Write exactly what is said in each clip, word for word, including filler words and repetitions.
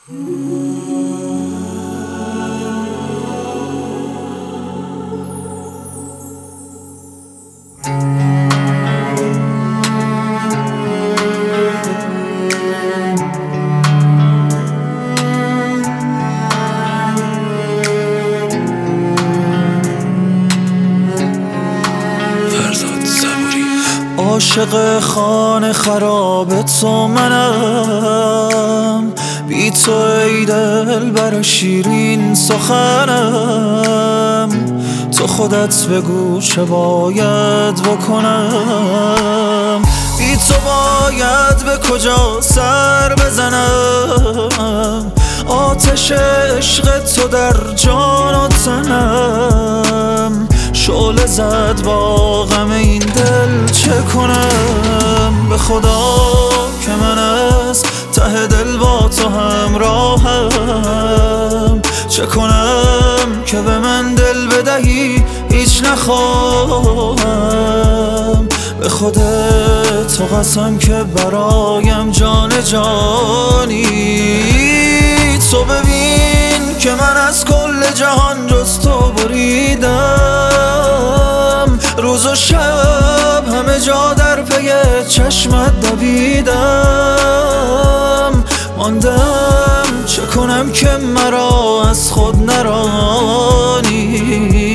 عاشق خانه خراب تو منم، بی تو ای دلبر شیرین سخنم. تو خودت بگو چه باید بکنم، بی تو باید به کجا سر بزنم. آتش عشق تو در جان و تنم، شعله زد با غم این دل چه کنم. به خدا که من از ته دل با تو همراهم، چه کنم که به من دل بدهی هیچ نخواهم. به خودت تو قسم که برایم جان جانی. تو ببین که من از کل جهان جز تو بریدم، روز و شب همه جا در پی چشمت دویدم. ماندم چه کنم که مرا از خود نرانی.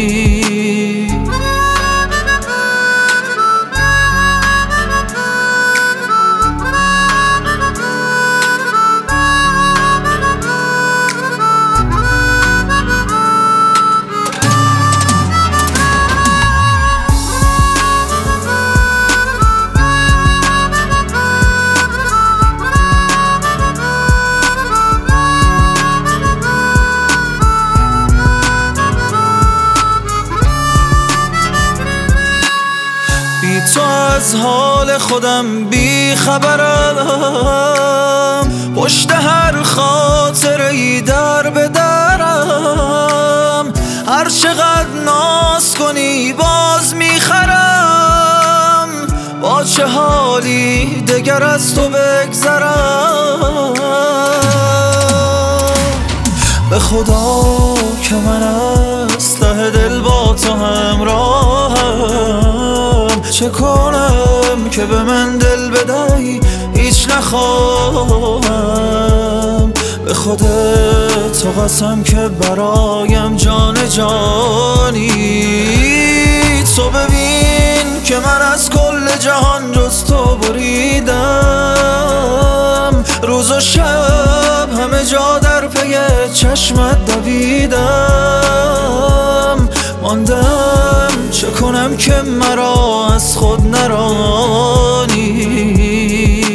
تو از حال خودم بی خبرم، پشت هر خاطره ای در به درم. هر چقدر ناز کنی باز میخرم، با چه حالی دگر از تو بگذرم. به خدا که من از ته دل با تو همراهم، چه کنم که به من دل بدهی هیچ نخواهم. به خودت تو قسم که برایم جان جانی. تو ببین که من از کل جهان جز تو بریدم، روز و شب همه جا در پی چشمت دویدم. ماندم چه کنم که مرا از خود نرانی.